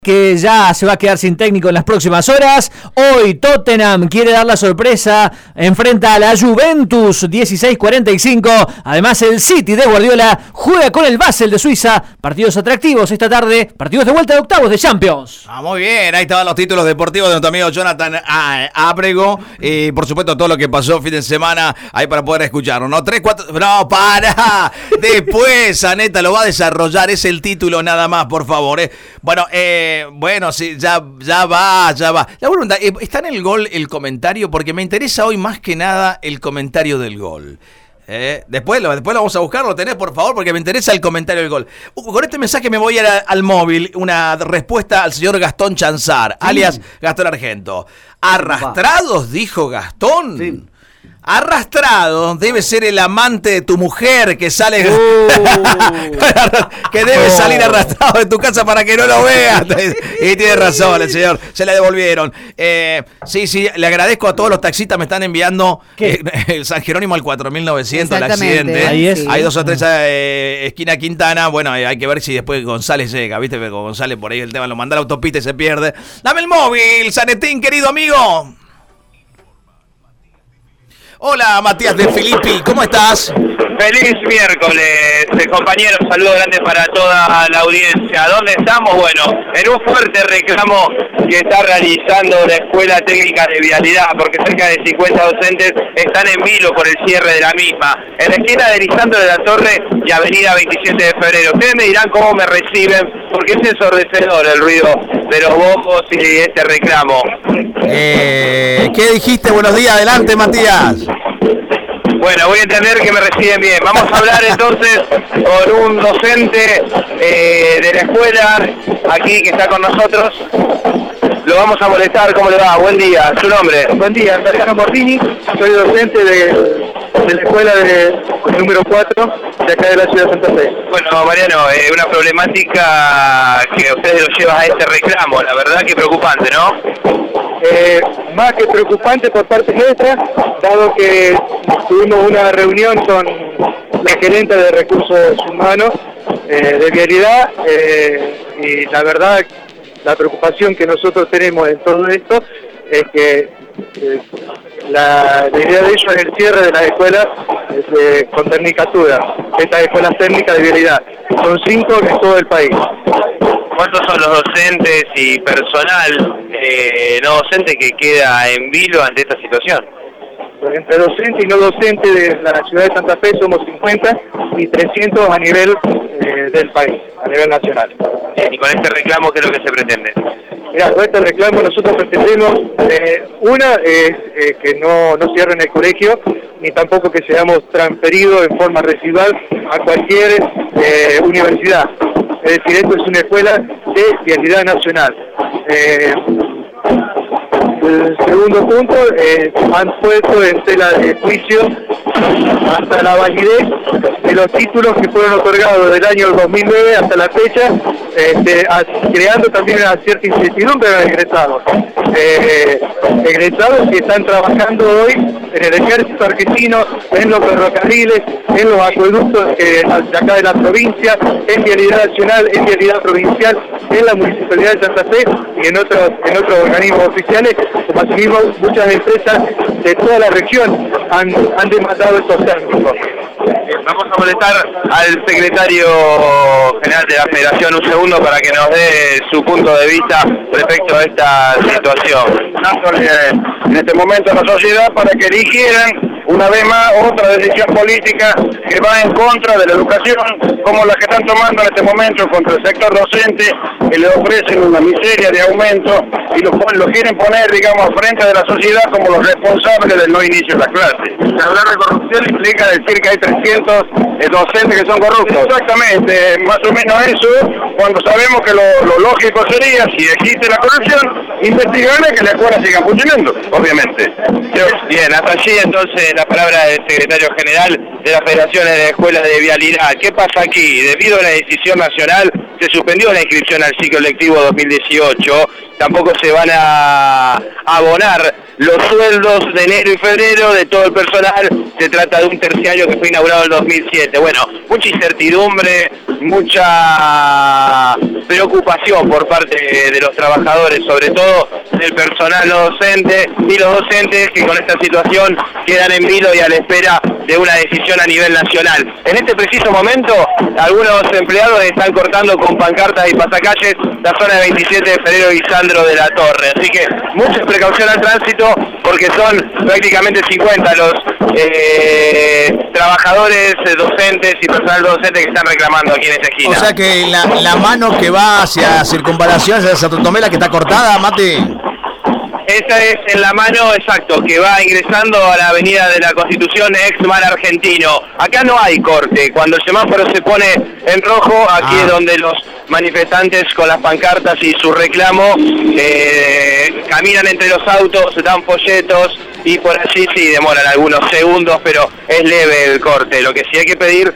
Que ya se va a quedar sin técnico en las próximas horas. Hoy Tottenham quiere dar la sorpresa, enfrenta a la Juventus 16:45. Además el City de Guardiola juega con el Basel de Suiza. Partidos atractivos esta tarde, partidos de vuelta de octavos de Champions. Muy bien, ahí estaban los títulos deportivos de nuestro amigo Jonathan Ábrego. Y por supuesto todo lo que pasó fin de semana ahí para poder escucharlo, ¿no? 3, 4... No, para. Después Aneta lo va a desarrollar, es el título nada más, por favor. Bueno, sí, ya va. La pregunta, ¿está en el gol el comentario? Porque me interesa hoy más que nada el comentario del gol. Después lo vamos a buscar, lo tenés por favor, porque me interesa el comentario del gol. Con este mensaje me voy al móvil, una respuesta al señor Gastón Chanzar, alias Gastón Argento. ¿Arrastrados, dijo Gastón? Sí. Arrastrado debe ser el amante de tu mujer que sale que debe salir arrastrado de tu casa para que no lo veas. Y tiene razón el señor, se la devolvieron. Sí, le agradezco a todos los taxistas, me están enviando el San Jerónimo al 4900, el accidente. Ahí es. Hay 2 o 3 esquina Quintana. Bueno, hay que ver si después González llega, ¿viste? Pero con González por ahí el tema lo manda a la autopista y se pierde. Dame el móvil, Sanetín, querido amigo. Hola, Matías de Filippi, ¿cómo estás? Feliz miércoles, compañeros, saludo grande para toda la audiencia. ¿Dónde estamos? Bueno, en un fuerte reclamo que está realizando la Escuela Técnica de Vialidad, porque cerca de 50 docentes están en vilo por el cierre de la misma. En la esquina de Lisandro de la Torre y Avenida 27 de Febrero. Ustedes me dirán cómo me reciben, porque es ensordecedor el ruido de los bombos y este reclamo. ¿Qué dijiste? Buenos días, adelante, Matías. Bueno, voy a entender que me reciben bien. Vamos a hablar entonces con un docente de la escuela aquí que está con nosotros. Lo vamos a molestar. ¿Cómo le va? Buen día. ¿Su nombre? Buen día, Mariano Mortini. Soy docente de la escuela número 4 de acá de la ciudad de Santa Fe. Bueno, Mariano, una problemática que a ustedes lo lleva a este reclamo. La verdad que preocupante, ¿no? Más que preocupante por parte nuestra, dado que tuvimos una reunión con la gerente de recursos humanos de vialidad y la verdad la preocupación que nosotros tenemos en todo esto es que la idea de ellos es el cierre de las escuelas con tecnicatura, estas escuelas técnicas de vialidad. Son 5 en todo el país. ¿Cuántos son los docentes y personal no docente que queda en vilo ante esta situación? Entre docente y no docente de la ciudad de Santa Fe somos 50 y 300 a nivel del país, a nivel nacional. ¿Y con este reclamo qué es lo que se pretende? Mira, con este reclamo nosotros pretendemos, una es que no cierren el colegio, ni tampoco que seamos transferidos en forma residual a cualquier universidad. Es decir, esto es una escuela de vialidad nacional. El segundo punto, han puesto en tela de juicio hasta la validez de los títulos que fueron otorgados del año 2009 hasta la fecha, creando también una cierta incertidumbre a los egresados. Egresados que están trabajando hoy en el ejército argentino, en los ferrocarriles, en los acueductos de acá de la provincia, en vialidad nacional, en vialidad provincial, en la municipalidad de Santa Fe y en otros organismos oficiales, como asimismo muchas empresas de toda la región han demandado estos técnicos. Vamos a molestar al secretario general de la Federación un segundo para que nos dé su punto de vista respecto a esta situación. En este momento la sociedad para que eligieran una vez más otra decisión política que va en contra de la educación, como la que están tomando en este momento contra el sector docente, que le ofrecen una miseria de aumento y lo quieren poner, digamos, frente de la sociedad como los responsables del no inicio de la clase. Hablar de corrupción implica decir que hay 300 docentes que son corruptos. Exactamente, más o menos eso, cuando sabemos que lo lógico sería, si existe la corrupción, investigarle que la escuela siga funcionando, obviamente. Bien, hasta allí entonces la palabra del secretario general de la Federación de Escuelas de Vialidad. ¿Qué pasa aquí? Debido a la decisión nacional, se suspendió la inscripción al ciclo lectivo 2018, tampoco se van a abonar los sueldos de enero y febrero de todo el personal. Se trata de un terciario que fue inaugurado en el 2007. Bueno, mucha incertidumbre, mucha preocupación por parte de los trabajadores, sobre todo del personal no docente y los docentes que con esta situación quedan en vilo y a la espera de una decisión a nivel nacional. En este preciso momento, algunos empleados están cortando con pancartas y pasacalles la zona de 27 de febrero y Sandro de la Torre. Así que mucha precaución al tránsito porque son prácticamente 50 los trabajadores, docentes y personal docente que están reclamando aquí en esta esquina. O sea que la mano que va hacia Circunvalación, hacia Santo Tomé, la que está cortada, Mati. Esa es en la mano, exacto, que va ingresando a la avenida de la Constitución, ex Mar Argentino. Acá no hay corte, cuando el semáforo se pone en rojo, aquí es donde los manifestantes con las pancartas y su reclamo caminan entre los autos, dan folletos y por allí sí demoran algunos segundos, pero es leve el corte. Lo que sí hay que pedir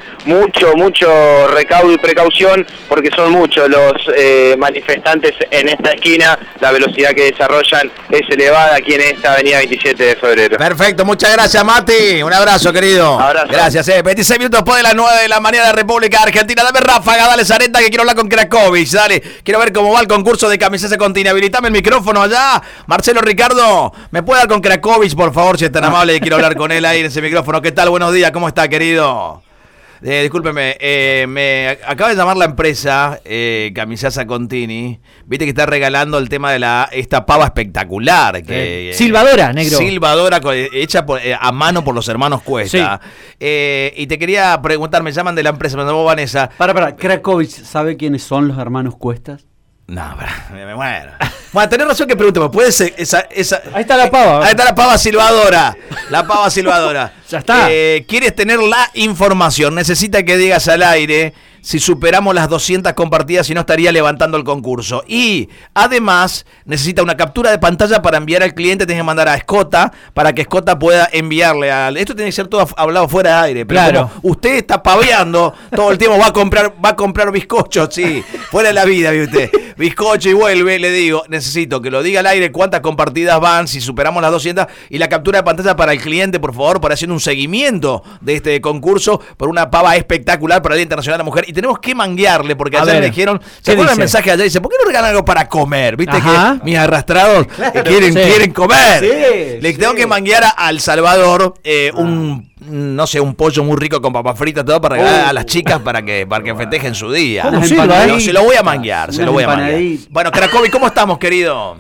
mucho recaudo y precaución porque son muchos los manifestantes en esta esquina. La velocidad que desarrollan es elevada aquí en esta avenida 27 de febrero. Perfecto, muchas gracias, Mati. Un abrazo, querido. Abrazo. Gracias, 26 minutos después de las 9 de la mañana de la República Argentina. Dame ráfaga, dale Zareta, que quiero hablar con Crakovich. Dale, quiero ver cómo va el concurso de Camiseta Contini. Habilitame el micrófono allá. Marcelo Ricardo, ¿me puede dar con Crakovich, por favor, si es tan amable? Quiero hablar con él ahí en ese micrófono. ¿Qué tal? Buenos días, ¿cómo está, querido? Discúlpeme, me acaba de llamar la empresa Camisasa Contini. Viste que está regalando el tema de esta pava espectacular. Silbadora, negro. Silbadora hecha a mano por los hermanos Cuesta. Sí. Y te quería preguntar, me llaman de la empresa, me llamó Vanessa. Para, Crakovich, ¿sabe quiénes son los hermanos Cuestas? No, me muero. Bueno, tenés razón que pregunto, ¿puede ser esa? Ahí está la pava. Ahí está la pava silbadora. La pava silbadora. Ya está. ¿Quieres tener la información? Necesita que digas al aire si superamos las 200 compartidas, si no estaría levantando el concurso. Y además necesita una captura de pantalla para enviar al cliente. Tienes que mandar a Escota para que Escota pueda enviarle esto tiene que ser todo hablado fuera de aire. Pero claro, como usted está paveando todo el tiempo, va a comprar bizcochos, sí, fuera de la vida, ¿viste? Bizcocho y vuelve, le digo, necesito que lo diga al aire cuántas compartidas van, si superamos las 200, y la captura de pantalla para el cliente, por favor, para hacer un seguimiento de este concurso por una pava espectacular para el Día Internacional de la Mujer. Y tenemos que manguearle, porque ayer me dijeron, ¿se acuerdan el mensaje de ayer? Dice, ¿por qué no regalan algo para comer? ¿Viste? Ajá. Que mis arrastrados quieren comer. Sí, tengo que manguear a El Salvador un pollo muy rico con papas fritas, todo para regalar a las chicas para que festejen su día. Se lo voy a manguear, Bueno, Crakovich, ¿cómo estamos, querido?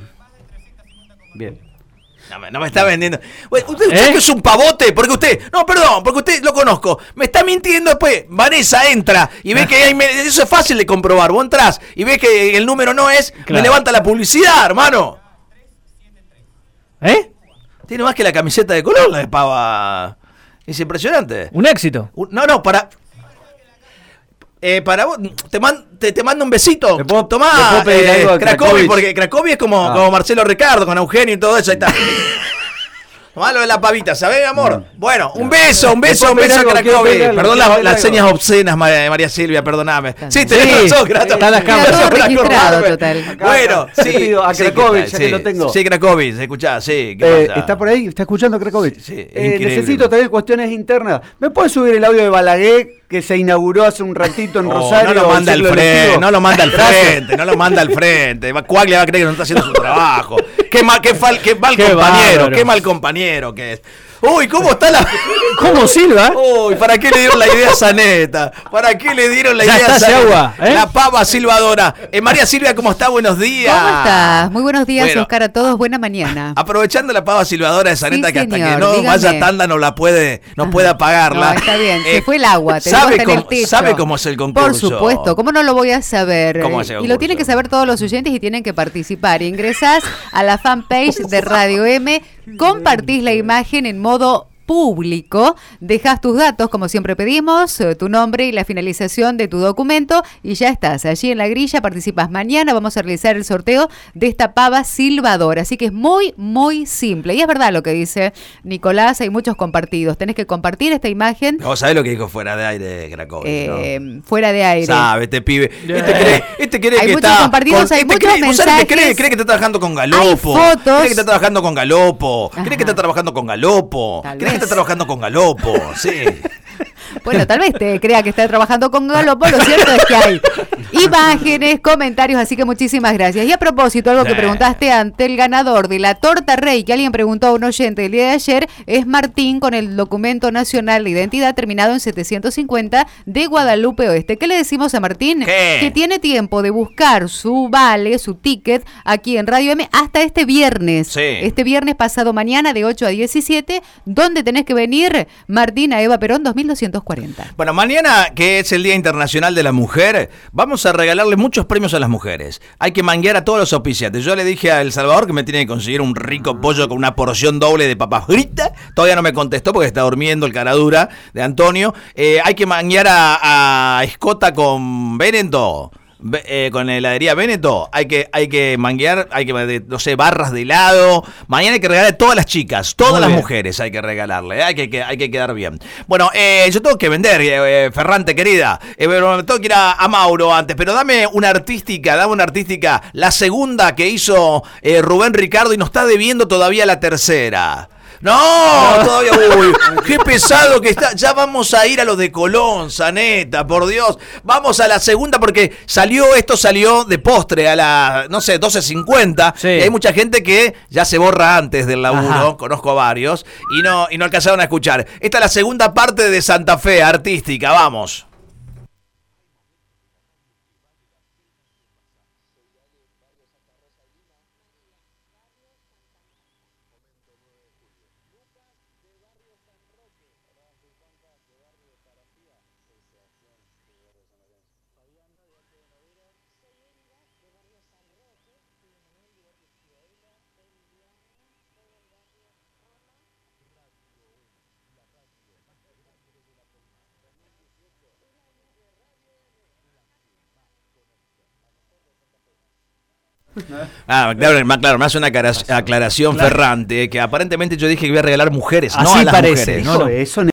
Bien. No me está vendiendo. ¿Usted que es un pavote? Porque usted lo conozco. Me está mintiendo después. Vanessa entra y ve que eso es fácil de comprobar. Vos entrás y ves que el número no es, me levanta la publicidad, hermano. Tiene más que la camiseta de color, la de pava. Es impresionante. Un éxito. Para vos, te mando un besito. Tomá, Crakovich, porque Crakovich es como Marcelo Ricardo, con Eugenio y todo eso. Ahí está. Tomá lo de la pavita, ¿sabés, amor? Bueno, un beso a Crakovich. Perdón las señas obscenas, María Silvia, perdoname. Sí, tenés razón, está las cámaras. Registrado, total. Bueno, sí. A Crakovich, ya que lo tengo. Sí, Crakovich, escuchá, sí. ¿Está por ahí? ¿Está escuchando Crakovich? Sí, necesito también cuestiones internas. ¿Me puede subir el audio de Balaguer, que se inauguró hace un ratito en Rosario? No lo manda al frente. Cuagle va a creer que no está haciendo su trabajo. Qué mal compañero que es. Uy, ¿cómo está la...? ¿Cómo silba? Uy, ¿para qué le dieron la idea a Zaneta? ¿Para qué le dieron la idea a Zaneta? Agua, La pava silbadora. María Silvia, ¿cómo está? Buenos días. ¿Cómo estás? Muy buenos días, Oscar, a todos. Buena mañana. Aprovechando la pava silbadora de Zaneta, que hasta que no vaya tanda no puede apagarla. No, está bien. Se fue el agua. ¿Sabe cómo es el concurso? Por supuesto. ¿Cómo no lo voy a saber? ¿Cómo es el concurso? Y lo tienen que saber todos los oyentes y tienen que participar. Ingresás a la fanpage de Radio M, compartís la imagen en modo público, dejas tus datos, como siempre pedimos, tu nombre y la finalización de tu documento, y ya estás allí en la grilla, participas mañana, vamos a realizar el sorteo de esta pava silbadora, así que es muy, muy simple, y es verdad lo que dice Nicolás, hay muchos compartidos, tenés que compartir esta imagen. Vos sabés lo que dijo fuera de aire Cracovia, ¿no? Fuera de aire. Sabe, este pibe, este cree hay que muchos está compartidos, hay muchos mensajes. Cree que está trabajando con Galopo. Hay fotos. Cree que está trabajando con Galopo. Ajá. Cree que está trabajando con Galopo. Tal Cree que vez. está trabajando con Galopo. Sí. Bueno, tal vez te crea que está trabajando con Galopo, lo cierto es que hay imágenes, comentarios, así que muchísimas gracias. Y a propósito, algo que preguntaste antes, el ganador de la torta Rey, que alguien preguntó a un oyente el día de ayer, es Martín con el documento nacional de identidad terminado en 750 de Guadalupe Oeste. ¿Qué le decimos a Martín? ¿Qué? Que tiene tiempo de buscar su vale, su ticket, aquí en Radio M hasta este viernes. Sí. Este viernes pasado mañana de 8 a 17, ¿dónde tenés que venir? Martín a Eva Perón 2240. Bueno, mañana, que es el Día Internacional de la Mujer, vamos a regalarle muchos premios a las mujeres. Hay que manguear a todos los auspiciantes. Yo le dije a El Salvador que me tiene que conseguir un rico pollo con una porción doble de papas fritas. Todavía no me contestó porque está durmiendo el caradura de Antonio. Hay que manguear a Escota con Benetton. Con la heladería Benetton hay que manguear, no sé, barras de helado. Mañana hay que regalar a todas las chicas, todas las mujeres hay que regalarle, hay que quedar bien. Bueno, yo tengo que vender, Ferrante querida, pero tengo que ir a Mauro antes, pero dame una artística, la segunda que hizo Rubén Ricardo y nos está debiendo todavía la tercera. No, todavía, uy, qué pesado que está. Ya vamos a ir a los de Colón, Zaneta, por Dios. Vamos a la segunda porque esto salió de postre a las, no sé, 12:50. Sí. Y hay mucha gente que ya se borra antes del laburo, Ajá. Conozco a varios, y no alcanzaron a escuchar. Esta es la segunda parte de Santa Fe, artística, vamos. Claro, me hace una aclaración Ferrante, que aparentemente yo dije que iba a regalar mujeres, no Así a las parece, mujeres. no. Eso